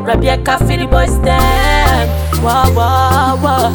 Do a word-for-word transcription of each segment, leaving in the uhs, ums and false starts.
Rebecca for the boys them. Wah wah wah.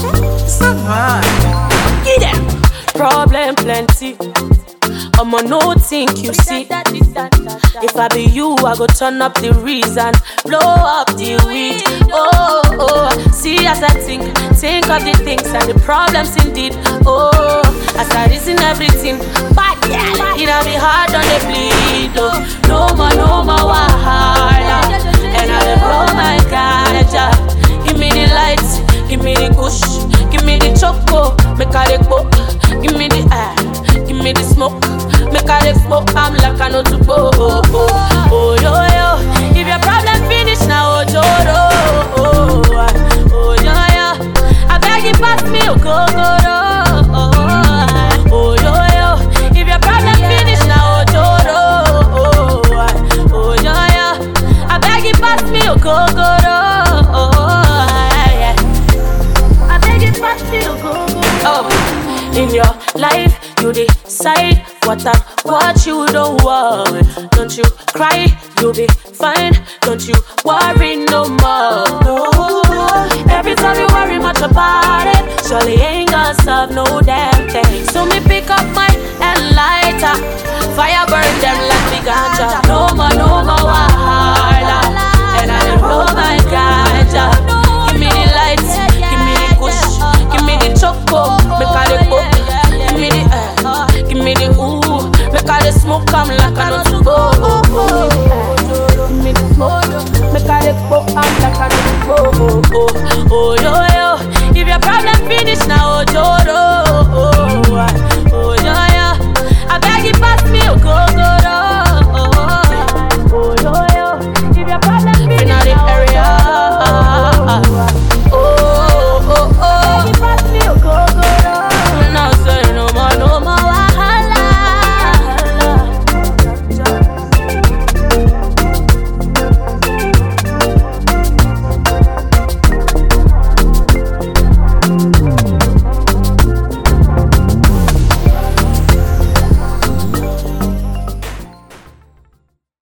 Get them. Problem plenty. I'ma no think you see. If I be you, I go turn up the reason, blow up the weed. Oh, oh, see as I think, think of the things and the problems indeed. Oh, as I reason everything, but yeah, it'll be hard on the bleed. Oh, no more, no more wahala. And I blow my ganja. Give me the lights, give me the kush, give me the choco, make a go. Give me the air, give me the smoke. Make a lick smoke, I'm like I know to go. Oh, oh, oh, yo, yo. If your problem finish now, oh, yo, oh, oh, yo, yo. I beg you pass me, oh, go, go, oh, oh, yo, yo. If your problem finish now, oh, yo, oh, oh, yo, yo. I beg you pass me, oh, go, go, oh, yeah. I beg you pass me, oh, go, go, oh. In your life, you decide what and what you don't worry. Don't you cry, you'll be fine. Don't you worry no more. No. Every time you worry much about it, surely ain't gonna solve no damn thing. So me pick up my and lighter, fire burn them